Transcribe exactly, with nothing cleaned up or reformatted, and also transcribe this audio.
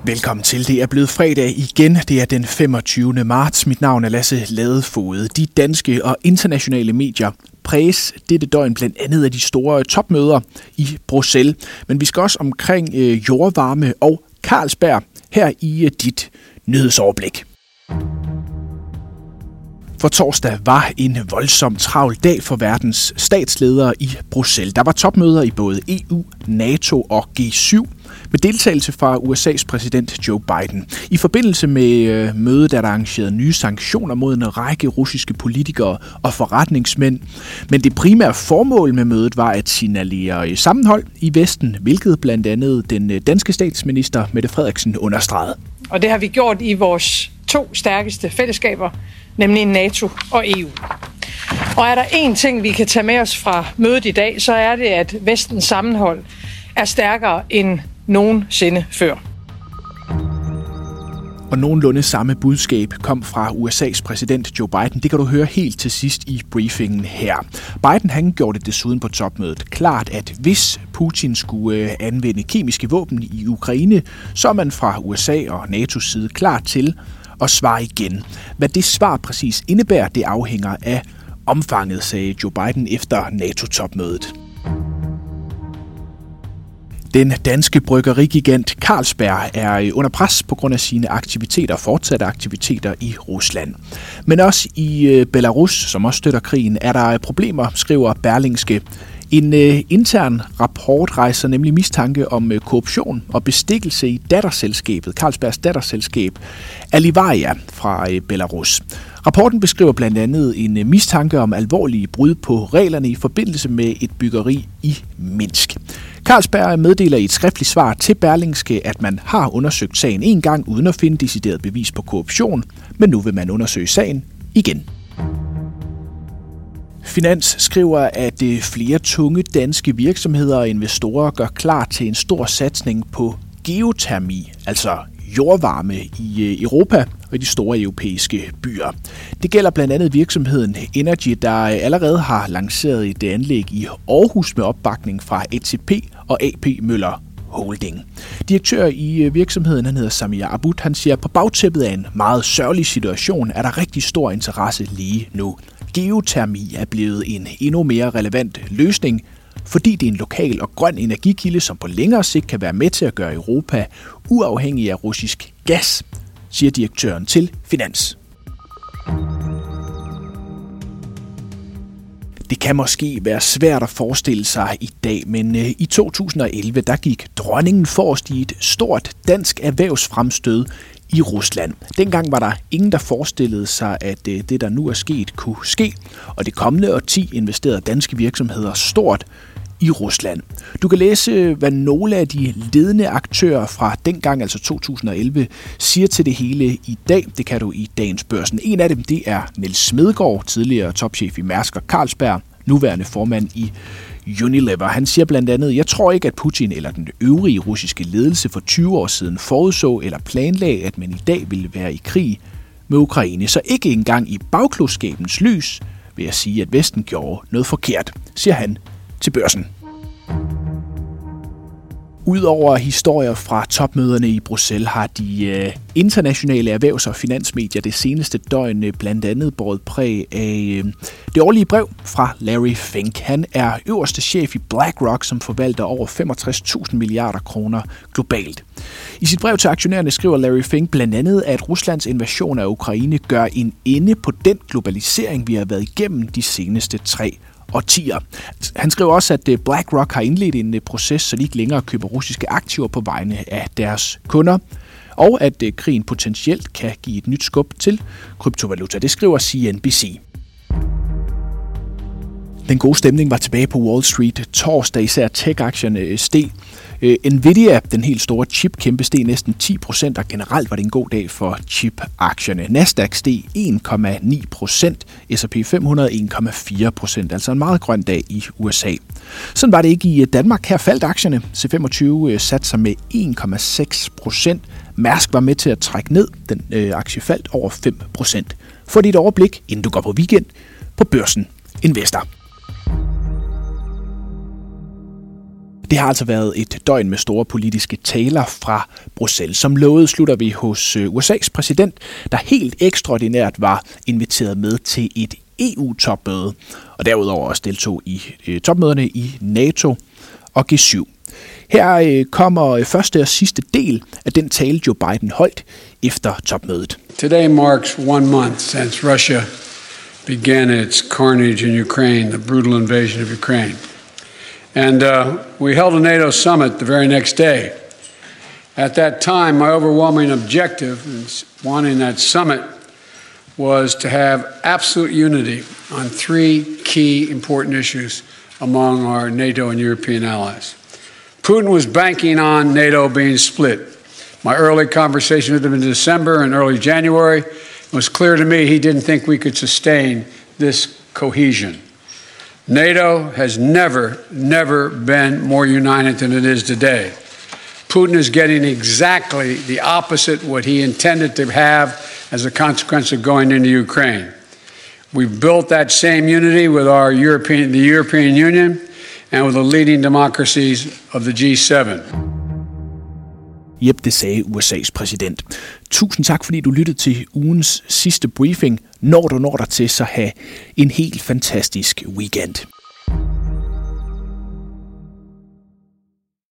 Velkommen til. Det er blevet fredag igen. Det er den femogtyvende marts. Mit navn er Lasse Ladefoged. De danske og internationale medier præges dette døgn blandt andet af de store topmøder i Bruxelles. Men vi skal også omkring øh, jordvarme og Carlsberg her i øh, dit nyhedsoverblik. For torsdag var en voldsom travl dag for verdens statsledere i Bruxelles. Der var topmøder i både E U, NATO og G syv med deltagelse fra U S A's præsident Joe Biden. I forbindelse med mødet er der arrangeret nye sanktioner mod en række russiske politikere og forretningsmænd. Men det primære formål med mødet var at signalere sammenhold i Vesten, hvilket blandt andet den danske statsminister Mette Frederiksen understregede. Og det har vi gjort i vores to stærkeste fællesskaber, nemlig NATO og E U. Og er der én ting, vi kan tage med os fra mødet i dag, så er det, at Vestens sammenhold er stærkere end nogensinde før. Og nogenlunde samme budskab kom fra U S A's præsident Joe Biden. Det kan du høre helt til sidst i briefingen her. Biden han gjorde det desuden på topmødet klart, at hvis Putin skulle anvende kemiske våben i Ukraine, så er man fra U S A og NATO's side klar til at svare igen. Hvad det svar præcis indebærer, det afhænger af omfanget, sagde Joe Biden efter NATO-topmødet. Den danske bryggerigigant Carlsberg er under pres på grund af sine aktiviteter, fortsatte aktiviteter i Rusland. Men også i Belarus, som også støtter krigen, er der problemer, skriver Berlingske. En øh, intern rapport rejser nemlig mistanke om øh, korruption og bestikkelse i datterselskabet, Carlsbergs datterselskab Alivaria fra øh, Belarus. Rapporten beskriver blandt andet en øh, mistanke om alvorlige brud på reglerne i forbindelse med et byggeri i Minsk. Carlsberg meddeler i et skriftligt svar til Berlingske, at man har undersøgt sagen en gang uden at finde decideret bevis på korruption, men nu vil man undersøge sagen igen. Finans skriver, at flere tunge danske virksomheder og investorer gør klar til en stor satsning på geotermi, altså jordvarme i Europa og i de store europæiske byer. Det gælder blandt andet virksomheden Energy, der allerede har lanceret et anlæg i Aarhus med opbakning fra A T P og A P Møller Holding. Direktør i virksomheden, han hedder Samir Abud, han siger, at på bagtæppet af en meget sørgelig situation er der rigtig stor interesse lige nu. Geotermi er blevet en endnu mere relevant løsning, fordi det er en lokal og grøn energikilde, som på længere sigt kan være med til at gøre Europa uafhængig af russisk gas, siger direktøren til Finans. Det kan måske være svært at forestille sig i dag, men i to tusind og elleve der gik dronningen forrest i et stort dansk erhvervsfremstød i Rusland. Dengang var der ingen, der forestillede sig, at det, der nu er sket, kunne ske, og det kommende årti investerede danske virksomheder stort i Rusland. Du kan læse, hvad nogle af de ledende aktører fra dengang, altså to tusind og elleve, siger til det hele i dag. Det kan du i dagens Børsen. En af dem, det er Niels Smedegaard, tidligere topchef i Mærsk og Carlsberg, nuværende formand i Unilever. Han siger blandt andet, jeg tror ikke, at Putin eller den øvrige russiske ledelse for tyve år siden forudså eller planlagde, at man i dag ville være i krig med Ukraine. Så ikke engang i bagklodskabens lys vil jeg sige, at Vesten gjorde noget forkert, siger han til Børsen. Udover historier fra topmøderne i Bruxelles har de øh, internationale erhvervs- og finansmedier det seneste døgn øh, blandt andet båret præg af øh, det årlige brev fra Larry Fink. Han er øverste chef i BlackRock, som forvalter over femogtres tusind milliarder kroner globalt. I sit brev til aktionærerne skriver Larry Fink blandt andet, at Ruslands invasion af Ukraine gør en ende på den globalisering, vi har været igennem de seneste tre årtier. Han skriver også, at BlackRock har indledt en proces, så de ikke længere køber russiske aktiver på vegne af deres kunder, og at krigen potentielt kan give et nyt skub til kryptovaluta. Det skriver C N B C. Den gode stemning var tilbage på Wall Street torsdag, især tech-aktierne steg. Nvidia, den helt store chip-kæmpe, steg næsten ti procent, og generelt var det en god dag for chip-aktierne. Nasdaq steg en komma ni procent, S og P fem hundrede en komma fire procent, altså en meget grøn dag i U S A. Sådan var det ikke i Danmark. Her faldt aktierne. C femogtyve satte sig med en komma seks procent. Mærsk var med til at trække ned. Den øh, aktie faldt over fem procent. Få dit overblik, inden du går på weekend, på Børsen Investor. Det har altså været et døgn med store politiske taler fra Bruxelles. Som lovet slutter vi hos U S A's præsident, der helt ekstraordinært var inviteret med til et E U-topmøde, og derudover også deltog i øh, topmøderne i NATO og G syv. Her øh, kommer første og sidste del af den tale, Joe Biden holdt efter topmødet. Today marks one month since Russia began its carnage in Ukraine, the brutal invasion of Ukraine. And uh, we held a NATO summit the very next day. At that time, my overwhelming objective in wanting that summit was to have absolute unity on three key important issues among our NATO and European allies. Putin was banking on NATO being split. My early conversation with him in December and early January, it was clear to me he didn't think we could sustain this cohesion. NATO has never, never been more united than it is today. Putin is getting exactly the opposite what he intended to have as a consequence of going into Ukraine. We've built that same unity with our European, the European Union and with the leading democracies of the G seven. Jep, det sagde U S A's præsident. Tusind tak, fordi du lyttede til ugens sidste briefing. Når du når dig til, så have en helt fantastisk weekend.